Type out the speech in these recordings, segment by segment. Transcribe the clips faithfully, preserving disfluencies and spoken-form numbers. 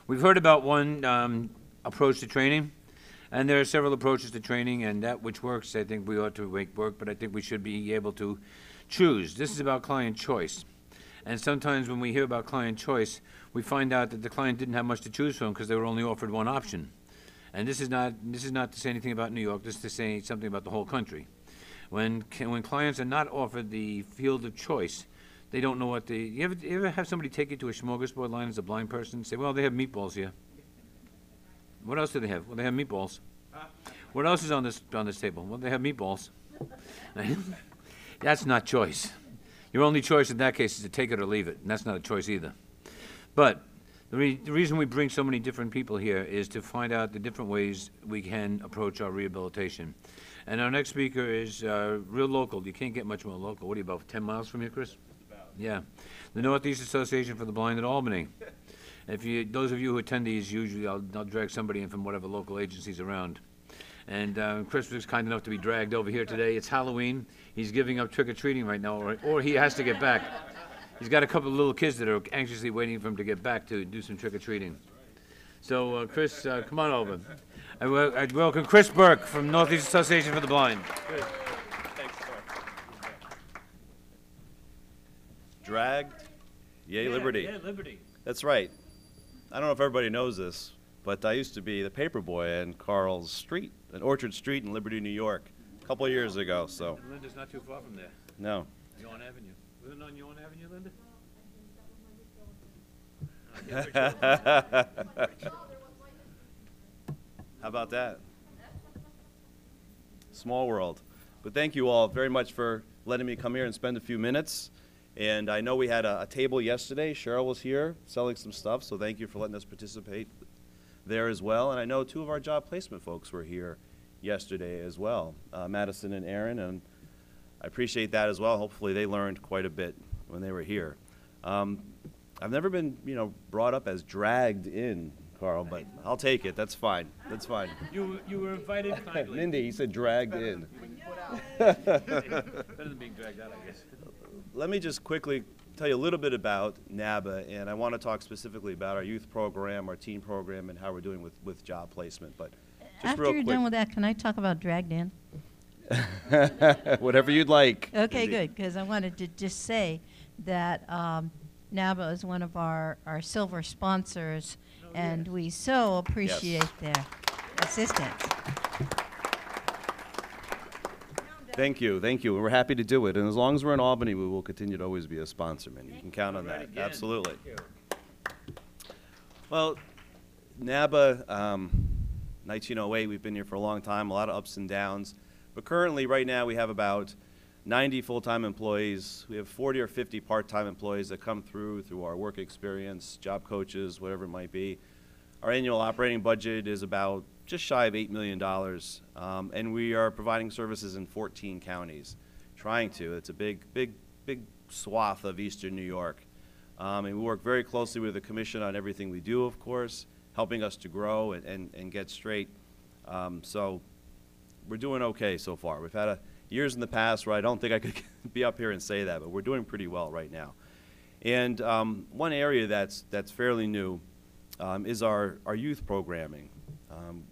We've heard about one um, approach to training, and there are several approaches to training, and that which works, I think we ought to make work, but I think we should be able to choose. This is about client choice. And sometimes when we hear about client choice, we find out that the client didn't have much to choose from because they were only offered one option. And this is not this is not to say anything about New York. This is to say something about the whole country. When when clients are not offered the field of choice, they don't know what they. You ever you ever have somebody take you to a smorgasbord line as a blind person and say, "Well, they have meatballs here." What else do they have? Well, they have meatballs. What else is on this on this table? Well, they have meatballs. That's not choice. Your only choice in that case is to take it or leave it, and that's not a choice either. But The, re the reason we bring so many different people here is to find out the different ways we can approach our rehabilitation. And our next speaker is uh, real local. You can't get much more local. What are you, about ten miles from here, Chris? About. Yeah. The Northeast Association for the Blind in Albany. If you, those of you who attend these, usually I'll, I'll drag somebody in from whatever local agency's around. And uh, Chris was kind enough to be dragged over here today. It's Halloween. He's giving up trick-or-treating right now, or, or he has to get back. He's got a couple of little kids that are anxiously waiting for him to get back to do some trick-or-treating. So, uh, Chris, uh, come on over. I, wel I welcome Chris Burke from Northeast Association for the Blind. Good. Thanks, Dragged, yay, yeah, liberty. Yeah, liberty. That's right. I don't know if everybody knows this, but I used to be the paper boy in Carl's Street, in Orchard Street in Liberty, New York, a couple of years ago. So. And Linda's not too far from there. No. Yawn Avenue. Was it on Yawn Avenue, Linda? How about that? Small world. But thank you all very much for letting me come here and spend a few minutes. And I know we had a, a table yesterday. Cheryl was here selling some stuff, so thank you for letting us participate there as well. And I know two of our job placement folks were here yesterday as well, uh, Madison and Aaron, and I appreciate that as well. Hopefully they learned quite a bit when they were here. Um, I've never been, you know, brought up as dragged in, Carl, but I'll take it. That's fine. That's fine. You, you were invited kindly. Mindy, he said dragged in. Better than being dragged out, I guess. Let me just quickly tell you a little bit about NABA, and I want to talk specifically about our youth program, our teen program, and how we're doing with, with job placement. But just After real you're quick, done with that, can I talk about dragged in? whatever you'd like. Okay, Mindy. good, because I wanted to just say that um, NABA is one of our, our silver sponsors, Oh, and yes. we so appreciate their assistance. Thank you, thank you. We're happy to do it, and as long as we're in Albany, we will continue to always be a sponsor, man. You can count on All right, that. again. Absolutely. Thank you. Well, NABA, um, nineteen oh eight, we've been here for a long time, a lot of ups and downs. But currently, right now, we have about ninety full-time employees. We have forty or fifty part-time employees that come through through our work experience, job coaches, whatever it might be. Our annual operating budget is about just shy of eight million dollars, um, and we are providing services in fourteen counties, trying to. It's a big, big, big swath of eastern New York. Um, and we work very closely with the commission on everything we do, of course, helping us to grow and, and, and get straight. Um, so we're doing okay so far. We've had a, years in the past where I don't think I could be up here and say that, but we're doing pretty well right now. And um, one area that's, that's fairly new um, is our, our youth programming. Um,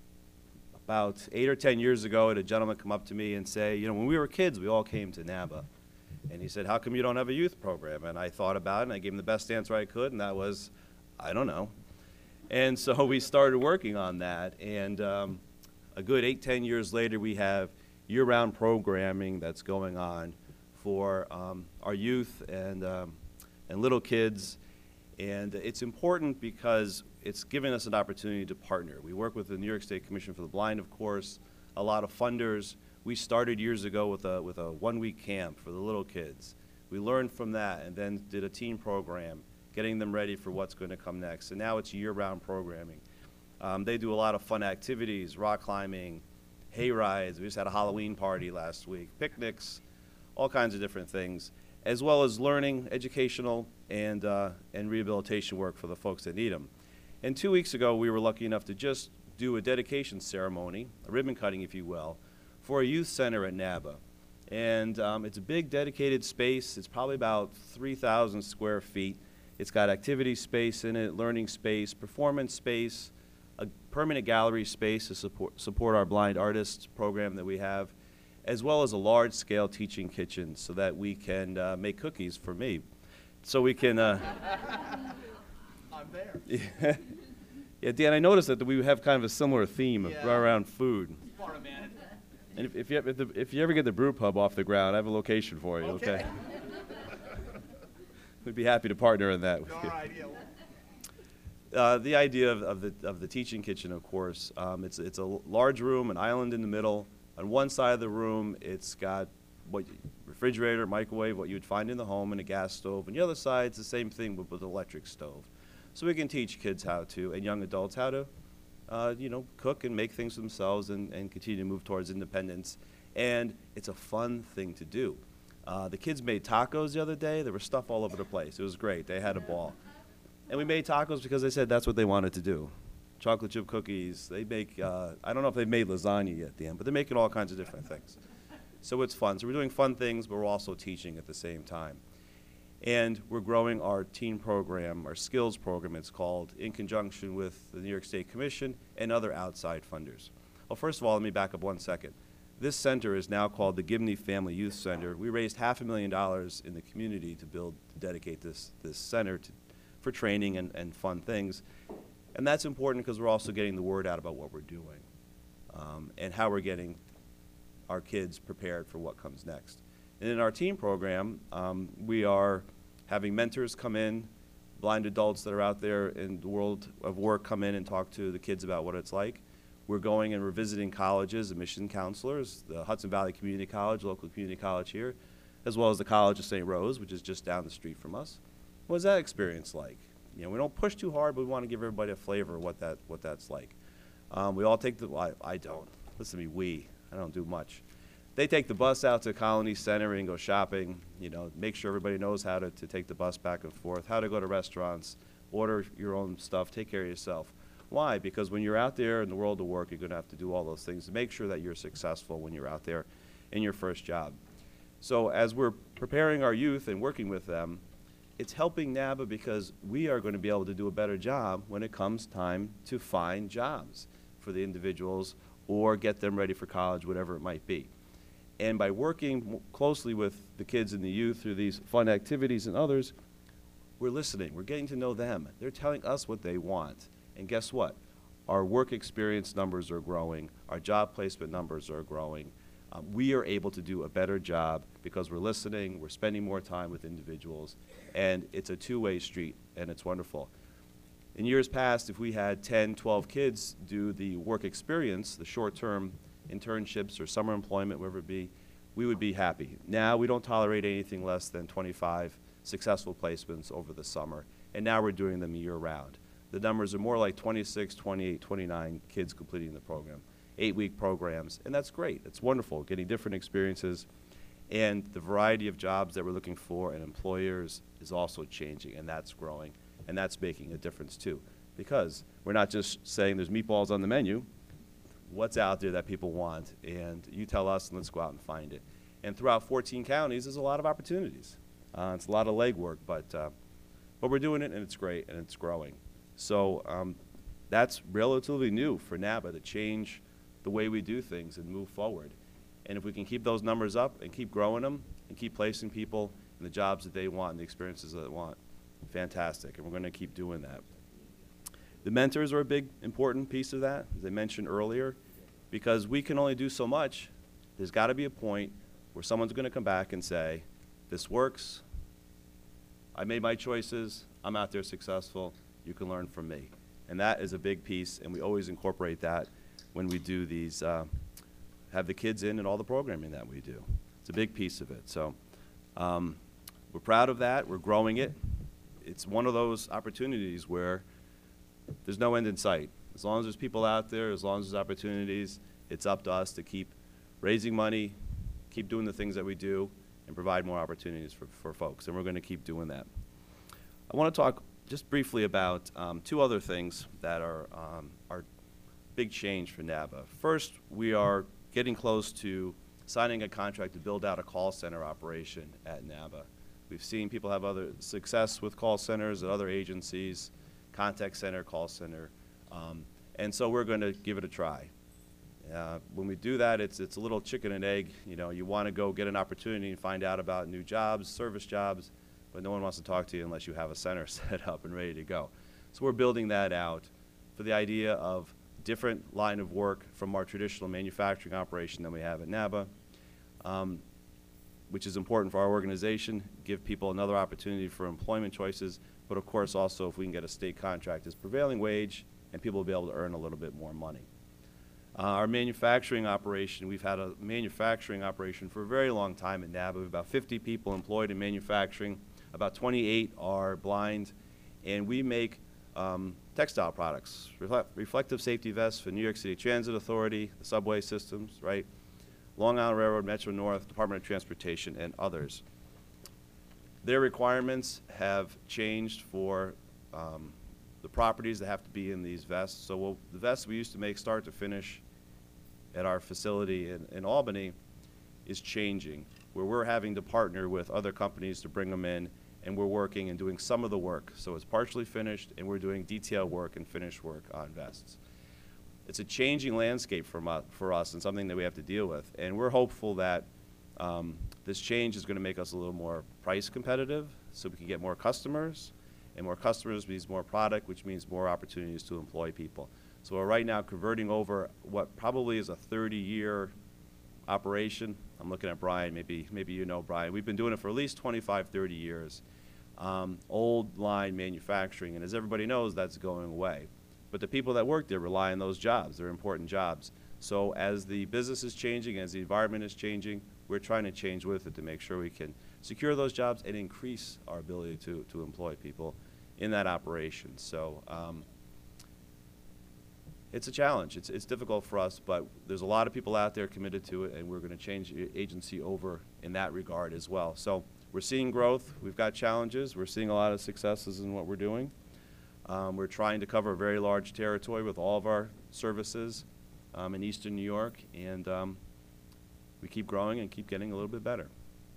about eight or ten years ago, I had a gentleman come up to me and say, you know, when we were kids, we all came to NABA. And he said, how come you don't have a youth program? And I thought about it, and I gave him the best answer I could, and that was, I don't know. And so we started working on that, and um, a good eight, ten years later, we have year-round programming that's going on for um, our youth and, um, and little kids. And it's important because it's given us an opportunity to partner. We work with the New York State Commission for the Blind, of course, a lot of funders. We started years ago with a, with a one-week camp for the little kids. We learned from that and then did a teen program, getting them ready for what's going to come next. And now it's year-round programming. Um, they do a lot of fun activities, rock climbing, hay rides. We just had a Halloween party last week, picnics, all kinds of different things, as well as learning, educational, and, uh, and rehabilitation work for the folks that need them. And two weeks ago, we were lucky enough to just do a dedication ceremony, a ribbon cutting, if you will, for a youth center at NABA. And um, it's a big dedicated space. It's probably about three thousand square feet. It's got activity space in it, learning space, performance space, a permanent gallery space to support, support our blind artists program that we have, as well as a large-scale teaching kitchen so that we can uh, make cookies for me. So we can... Uh, I'm there. yeah. Yeah, Dan, I noticed that we have kind of a similar theme of Yeah. right around food. Part of management. And if, if, you, if, the, if you ever get the brew pub off the ground, I have a location for you, okay? Okay. We'd be happy to partner in that with All you. right, yeah. Uh, the idea of, of, the, of the teaching kitchen, of course, um, it's, it's a large room, an island in the middle. On one side of the room, it's got what you- refrigerator, microwave, what you would find in the home, and a gas stove. And the other side, it's the same thing, but with an electric stove. So we can teach kids how to, and young adults how to, uh, you know, cook and make things for themselves and, and continue to move towards independence. And it's a fun thing to do. Uh, the kids made tacos the other day. There was stuff all over the place. It was great. They had a ball. And we made tacos because they said that's what they wanted to do. Chocolate chip cookies. They make, uh, I don't know if they've made lasagna yet, Dan, but they're making all kinds of different things. So it's fun. So we're doing fun things, but we're also teaching at the same time. And we're growing our teen program, our skills program, it's called, in conjunction with the New York State Commission and other outside funders. Well, first of all, let me back up one second. This center is now called the Gibney Family Youth Center. We raised half a million dollars in the community to build, to dedicate this, this center to, for training and, and fun things. And that's important because we're also getting the word out about what we're doing um, and how we're getting our kids prepared for what comes next. And in our teen program, um, we are having mentors come in, blind adults that are out there in the world of work come in and talk to the kids about what it's like. We're going and we're visiting colleges, admission counselors, the Hudson Valley Community College, local community college here, as well as the College of Saint Rose, which is just down the street from us. What's that experience like? You know, we don't push too hard, but we want to give everybody a flavor of what that what that's like. Um, we all take the, well, I, I don't, listen to me, we, I don't do much. They take the bus out to Colony Center and go shopping, you know, make sure everybody knows how to, to take the bus back and forth, how to go to restaurants, order your own stuff, take care of yourself. Why? Because when you're out there in the world of work, you're going to have to do all those things to make sure that you're successful when you're out there in your first job. So as we're preparing our youth and working with them, it's helping NABA because we are going to be able to do a better job when it comes time to find jobs for the individuals or get them ready for college, whatever it might be. And by working closely with the kids and the youth through these fun activities and others, we're listening. We're getting to know them. They're telling us what they want. And guess what? Our work experience numbers are growing. Our job placement numbers are growing. Um, we are able to do a better job because we're listening, we're spending more time with individuals, and it's a two-way street, and it's wonderful. In years past, if we had ten, twelve kids do the work experience, the short-term internships or summer employment, whatever it be, we would be happy. Now we don't tolerate anything less than twenty-five successful placements over the summer, and now we're doing them year-round. The numbers are more like twenty-six, twenty-eight, twenty-nine kids completing the program, eight-week programs, and that's great. It's wonderful, getting different experiences, and the variety of jobs that we're looking for and employers is also changing, and that's growing, and that's making a difference too, because we're not just saying there's meatballs on the menu. What's out there that people want, and you tell us, and let's go out and find it. And throughout fourteen counties, there's a lot of opportunities. Uh, it's a lot of legwork, but uh, but we're doing it, and it's great, and it's growing. So um, that's relatively new for NABA to change the way we do things and move forward. And if we can keep those numbers up and keep growing them and keep placing people in the jobs that they want and the experiences that they want, fantastic, and we're going to keep doing that. The mentors are a big, important piece of that, as I mentioned earlier, because we can only do so much. There's got to be a point where someone's going to come back and say, this works, I made my choices, I'm out there successful, you can learn from me. And that is a big piece, and we always incorporate that when we do these, uh, have the kids in and all the programming that we do. It's a big piece of it. So um, we're proud of that, we're growing it. It's one of those opportunities where there's no end in sight. As long as there's people out there, as long as there's opportunities, it's up to us to keep raising money, keep doing the things that we do, and provide more opportunities for, for folks, and we're going to keep doing that. I want to talk just briefly about um, two other things that are, um, are big change for NABA. First, we are getting close to signing a contract to build out a call center operation at NABA. We've seen people have other success with call centers at other agencies, contact center, call center, um, and so we're going to give it a try. Uh, when we do that, it's, it's a little chicken and egg. You know, you want to go get an opportunity and find out about new jobs, service jobs, but no one wants to talk to you unless you have a center set up and ready to go. So we're building that out for the idea of different line of work from our traditional manufacturing operation that we have at NABA, um, which is important for our organization, give people another opportunity for employment choices, but of course also if we can get a state contract as prevailing wage and people will be able to earn a little bit more money. Uh, our manufacturing operation, we've had a manufacturing operation for a very long time at NABA. We have about fifty people employed in manufacturing. About twenty-eight are blind, and we make um, textile products, refle reflective safety vests for New York City Transit Authority, the subway systems, right? Long Island Railroad, Metro North, Department of Transportation, and others. Their requirements have changed for um, the properties that have to be in these vests. So we'll, the vests we used to make start to finish at our facility in, in Albany is changing, where we're having to partner with other companies to bring them in, and we're working and doing some of the work. So it's partially finished, and we're doing detail work and finish work on vests. It's a changing landscape for, mu for us and something that we have to deal with, and we're hopeful that um, this change is going to make us a little more price competitive so we can get more customers, and more customers means more product, which means more opportunities to employ people. So we're right now converting over what probably is a thirty year operation. I'm looking at Brian, maybe, maybe you know Brian. We've been doing it for at least twenty-five, thirty years. Um, old line manufacturing, and as everybody knows, that's going away. But the people that work there rely on those jobs. They're important jobs. So as the business is changing, as the environment is changing, we're trying to change with it to make sure we can secure those jobs and increase our ability to, to employ people in that operation. So um, it's a challenge. It's, it's difficult for us, but there's a lot of people out there committed to it, and we're going to change the agency over in that regard as well. So we're seeing growth. We've got challenges. We're seeing a lot of successes in what we're doing. Um, we're trying to cover a very large territory with all of our services um, in eastern New York, and um, we keep growing and keep getting a little bit better.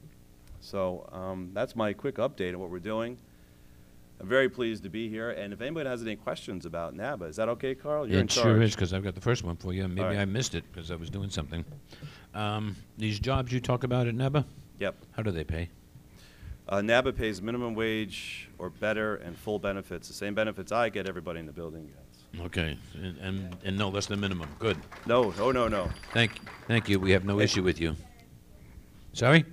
So um, that's my quick update on what we're doing. I'm very pleased to be here, and if anybody has any questions about NABA, is that okay, Carl? You're in It charge. sure is, because I've got the first one for you. Maybe right. I missed it because I was doing something. Um, these jobs you talk about at NABA, Yep. how do they pay? Uh, NABA pays minimum wage or better and full benefits. The same benefits I get, everybody in the building gets. Okay, and, and, and no less than minimum. Good. No, no, no, no. Thank, thank you. We have no Hey. issue with you. Sorry?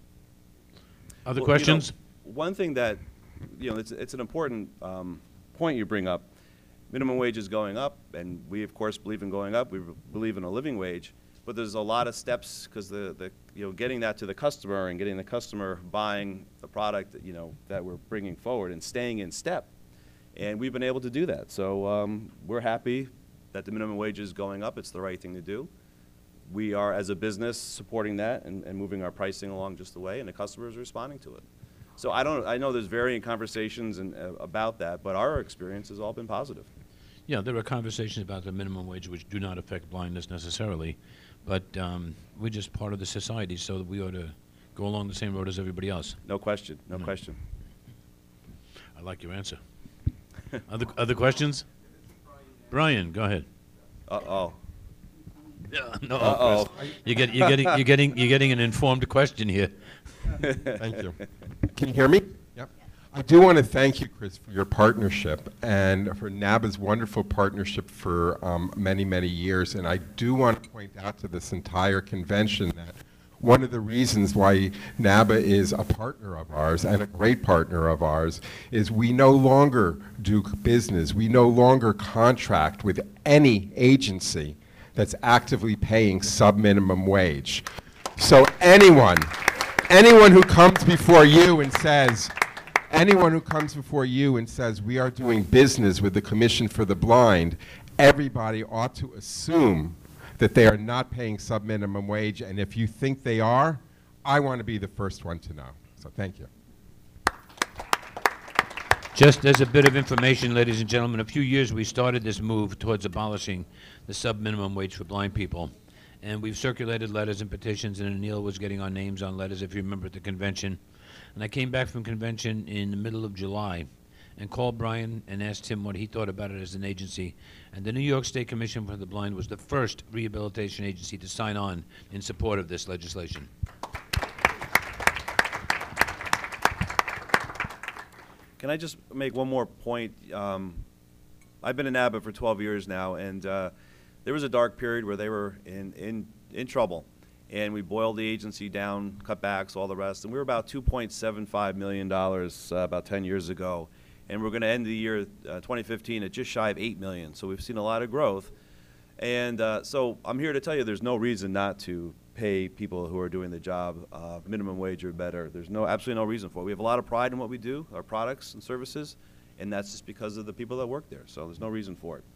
Other Well, questions? You know, one thing that, you know, it's, it's an important um, point you bring up. Minimum wage is going up, and we, of course, believe in going up. We believe in a living wage. But there's a lot of steps because the, the, you know, getting that to the customer and getting the customer buying the product that, you know, that we're bringing forward and staying in step. And we've been able to do that. So um, we're happy that the minimum wage is going up. It's the right thing to do. We are, as a business, supporting that and, and moving our pricing along just the way, and the customer is responding to it. So I don't, I know there's varying conversations and, uh, about that, but our experience has all been positive. Yeah, there are conversations about the minimum wage which do not affect blindness necessarily, but um, we're just part of the society, so that we ought to go along the same road as everybody else. No question, no No. question. I like your answer. Other, other questions? Brian, go ahead. Uh-oh. Yeah, no, Uh-oh. Chris. You get, you're getting, you're getting, you're getting an informed question here. Thank you. Can you hear me? Yep. I do want to thank you, Chris, for your partnership and for NABA's wonderful partnership for um, many, many years. And I do want to point out to this entire convention that one of the reasons why NABA is a partner of ours and a great partner of ours is we no longer do business. We no longer contract with any agency that's actively paying sub-minimum wage. So anyone, anyone who comes before you and says, anyone who comes before you and says we are doing business with the Commission for the Blind, everybody ought to assume that they are not paying sub-minimum wage, and if you think they are, I want to be the first one to know. So thank you. Just as a bit of information, ladies and gentlemen, a few years we started this move towards abolishing the sub-minimum wage for blind people. And we've circulated letters and petitions, and Anil was getting our names on letters, if you remember, at the convention. And I came back from convention in the middle of July and called Brian and asked him what he thought about it as an agency. And the New York State Commission for the Blind was the first rehabilitation agency to sign on in support of this legislation. Can I just make one more point? Um, I've been in NABA for twelve years now, and uh, there was a dark period where they were in, in, in trouble. And we boiled the agency down, cut backs, all the rest. And we were about two point seven five million dollars uh, about ten years ago. And we're going to end the year uh, twenty fifteen at just shy of eight million dollars. So we've seen a lot of growth. And uh, so I'm here to tell you there's no reason not to pay people who are doing the job uh, minimum wage or better. There's no absolutely no reason for it. We have a lot of pride in what we do, our products and services, and that's just because of the people that work there. So there's no reason for it.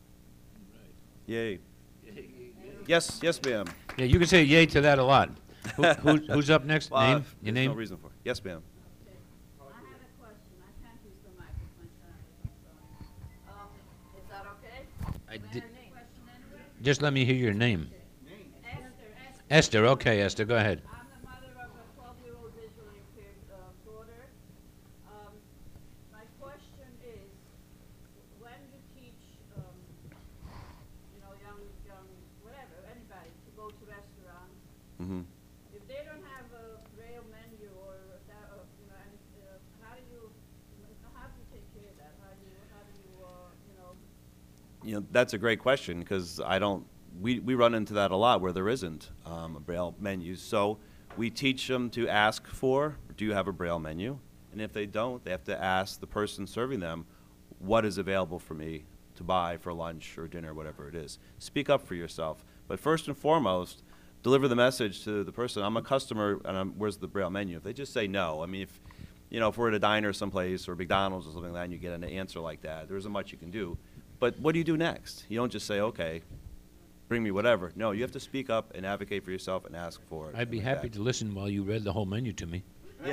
Yay. Yes, yes, ma'am. Yeah, you can say yay to that a lot. Who, who's, who's up next? Well, Name? uh, Your there's name? no reason for it. Yes, ma'am. I have a question. I can't use the microphone, sorry. Um, is that okay? I May did- have a question anyway? Just let me hear your name. Esther, Esther. Esther, okay, Esther, go ahead. I'm the mother of a twelve-year-old visually impaired uh, daughter. Um, my question is, when you teach, um, you know, young, young, whatever, anybody to go to restaurants, Mm-hmm. if they don't have a braille menu or that, uh, you know, and, uh, how do you, how do you take care of that? How do you, how do you, uh, you know? You know, that's a great question because I don't, we, we run into that a lot where there isn't um, a Braille menu. So we teach them to ask for, do you have a Braille menu? And if they don't, they have to ask the person serving them, what is available for me to buy for lunch or dinner, whatever it is. Speak up for yourself. But first and foremost, deliver the message to the person, I'm a customer and I'm, where's the Braille menu? If they just say no, I mean, if, you know, if we're at a diner someplace or McDonald's or something like that and you get an answer like that, there isn't much you can do. But what do you do next? You don't just say, okay, bring me whatever. No, you have to speak up and advocate for yourself and ask for it. I'd be like happy that. to listen while you read the whole menu to me.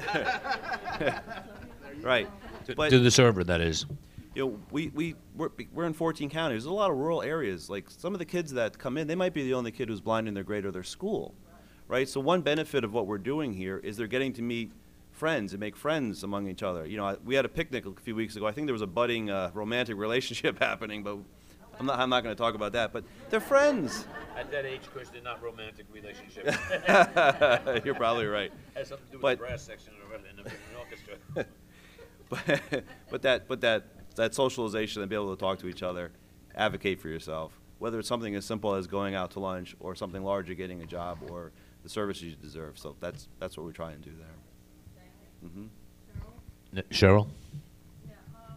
Right. To, But, to the server, that is. you know, we, we, we're, we're in fourteen counties. There's a lot of rural areas. Like, some of the kids that come in, they might be the only kid who's blind in their grade or their school, right? So one benefit of what we're doing here is they're getting to meet friends and make friends among each other. You know, I, we had a picnic a few weeks ago. I think there was a budding uh, romantic relationship happening, but I'm not, I'm not going to talk about that. But they're friends. At that age, Chris, they're not romantic relationships. You're probably right. Has something to do with But- the brass section in the, in the orchestra. But, but that, but that, that socialization and be able to talk to each other, advocate for yourself, whether it's something as simple as going out to lunch or something larger, getting a job or the services you deserve. So that's, that's what we try and do there. Mm-hmm. N- Cheryl? Yeah, um,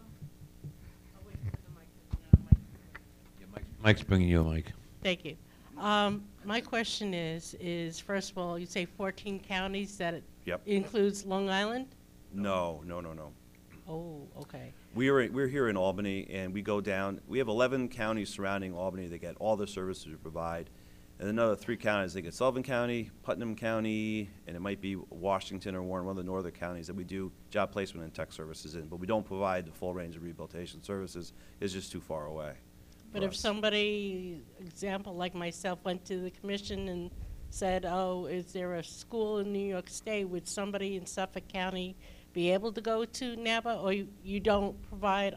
I'll wait for the mic. Yeah, Mike- Mike's bringing you a mic. Thank you. Um, my question is, is first of all, you say fourteen counties, that it Yep. includes Long Island? No, no, no, no. Oh, okay. We are, we're here in Albany, and we go down, we have eleven counties surrounding Albany that get all the services we provide. And another three counties, they get Sullivan County, Putnam County, and it might be Washington or Warren, one of the northern counties that we do job placement and tech services in. But we don't provide the full range of rehabilitation services. It's just too far away. But for if us. somebody, example like myself, went to the commission and said, oh, is there a school in New York State, would somebody in Suffolk County be able to go to NABA, or you, you don't provide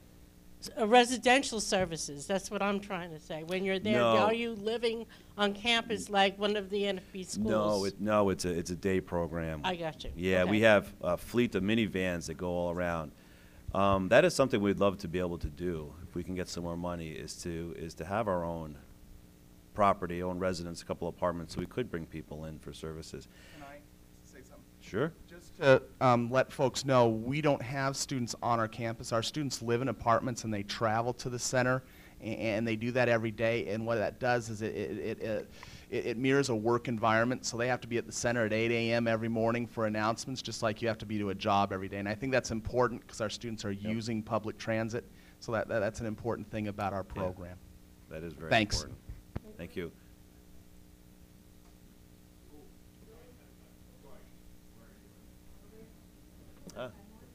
s- uh, residential services? That's what I'm trying to say. When you're there, No. are you living on campus like one of the N F B schools? No, it, no, it's a, it's a day program. I got you. Yeah, we Okay. have a fleet of minivans that go all around. Um, that is something we'd love to be able to do if we can get some more money. Is to is to have our own property, own residence, a couple apartments, so we could bring people in for services. Can I say something? Sure. Just to um, let folks know, we don't have students on our campus. Our students live in apartments and they travel to the center, a- and they do that every day. And what that does is it, it, it, it, it mirrors a work environment. So they have to be at the center at eight A M every morning for announcements, just like you have to be to a job every day. And I think that's important because our students are using public transit. So that, that that's an important thing about our program. That is very Thanks. important. Thank you. Ah.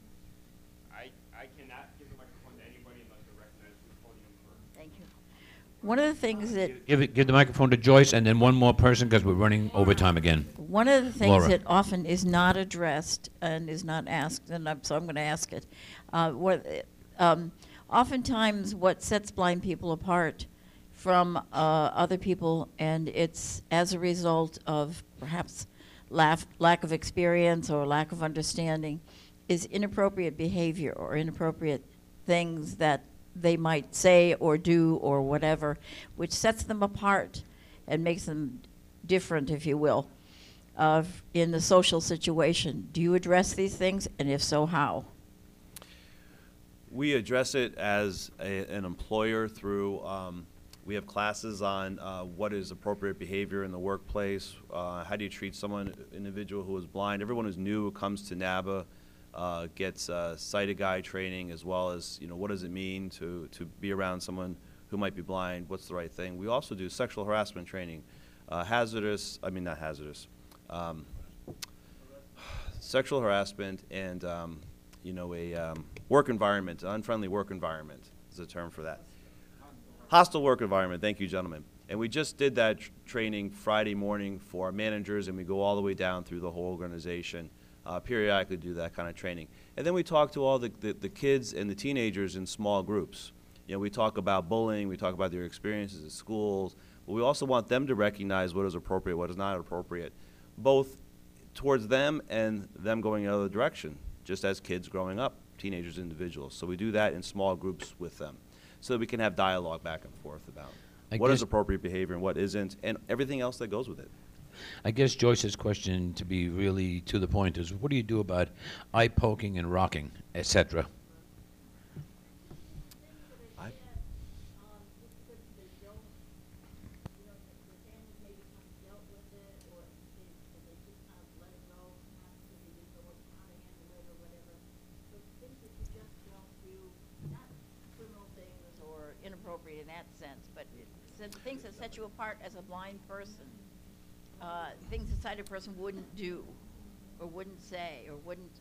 I, I cannot give the microphone to anybody unless they're recognized through the podium first. Thank you. One of the things that Give it, give the microphone to Joyce, and then one more person, because we're running overtime again. one of the things Laura. that often is not addressed and is not asked, and I'm, so I'm going to ask it. Uh, what, um, oftentimes, what sets blind people apart from uh, other people, and it's as a result of perhaps lack, lack of experience or lack of understanding, is inappropriate behavior or inappropriate things that they might say or do or whatever, which sets them apart and makes them different, if you will, uh, in the social situation. Do you address these things, and if so, how? We address it as a, an employer through, um, we have classes on uh, what is appropriate behavior in the workplace, uh, how do you treat someone, individual who is blind. Everyone who's new who comes to NABA uh, gets uh, sighted guide training, as well as, you know, what does it mean to, to be around someone who might be blind, what's the right thing. We also do sexual harassment training, uh, hazardous, I mean not hazardous, um, sexual harassment and um, you know, a um, work environment, an unfriendly work environment is a term for that. Hostile work environment, thank you, gentlemen. And we just did that tr training Friday morning for our managers, and we go all the way down through the whole organization, uh, periodically do that kind of training. And then we talk to all the, the, the kids and the teenagers in small groups. You know, we talk about bullying, we talk about their experiences at schools, but we also want them to recognize what is appropriate, what is not appropriate, both towards them and them going the other direction, just as kids growing up, teenagers, individuals. So we do that in small groups with them, so that we can have dialogue back and forth about I what is guess- appropriate behavior and what isn't, and everything else that goes with it. I guess Joyce's question, to be really to the point, is what do you do about eye poking and rocking, et cetera? I, Or inappropriate in that sense, but it's things that set you apart as a blind person, uh, things a sighted person wouldn't do, or wouldn't say, or wouldn't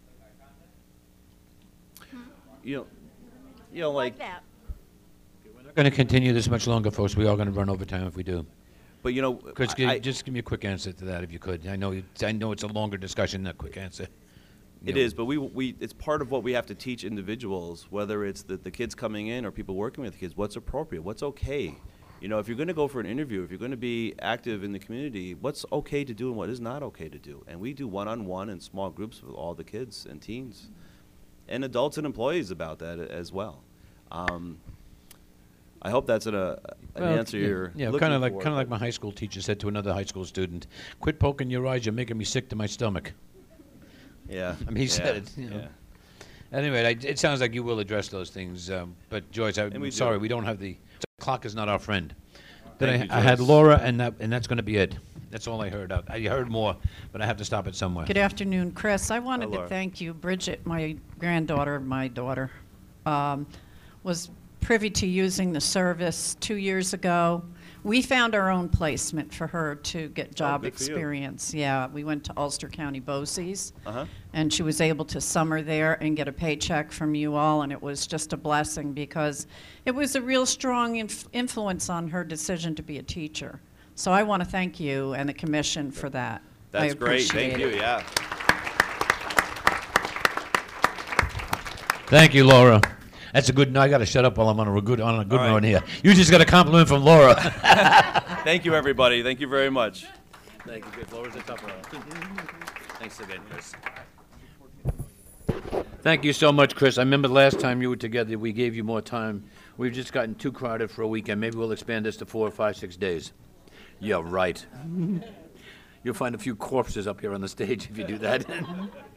you know, you know, like, like that. We're not going to continue this much longer, folks. We are going to run overtime if we do. but you know, Chris, I- I- just give me a quick answer to that, if you could. I know, it's- I know it's a longer discussion, not a quick answer. It You know. is, but we, we, it's part of what we have to teach individuals, whether it's the, the kids coming in or people working with kids, what's appropriate, what's okay. You know, if you're going to go for an interview, if you're going to be active in the community, what's okay to do and what is not okay to do. And we do one-on-one and small groups with all the kids and teens and adults and employees about that a- as well. Um, I hope that's an, uh, an Well, answer yeah, you're Yeah, looking kind of like, for, kind of like but- my high school teacher said to another high school student, "Quit poking your eyes, you're making me sick to my stomach." Yeah. I mean, he yeah, said it, you know. yeah. Anyway, I, it sounds like you will address those things, um, but Joyce, I, And we I'm do. sorry, we don't have the, the clock is not our friend. Then Thank I, you, I had Joyce. Laura, and that, and that's going to be it. That's all I heard. I, I heard more, but I have to stop it somewhere. Good afternoon, Chris. I wanted Hello. to thank you. Bridget, my granddaughter, my daughter, um, was privy to using the service two years ago. We found our own placement for her to get job good for you. experience. Yeah, we went to Ulster County BOCES, Uh-huh. and she was able to summer there and get a paycheck from you all, and it was just a blessing because it was a real strong inf- influence on her decision to be a teacher. So I want to thank you and the commission for that. I That's great, thank appreciate you, it. yeah. Thank you, Laura. That's a good. No, I got to shut up while I'm on a good on a good All right. note here. You just got a compliment from Laura. Thank you, everybody. Thank you very much. Thank you. Good. Laura's a tough one. Thanks again, Chris. Thank you so much, Chris. I remember the last time you were together, we gave you more time. We've just gotten too crowded for a weekend. Maybe we'll expand this to four, five, six days. Yeah, right. You'll find a few corpses up here on the stage if you do that.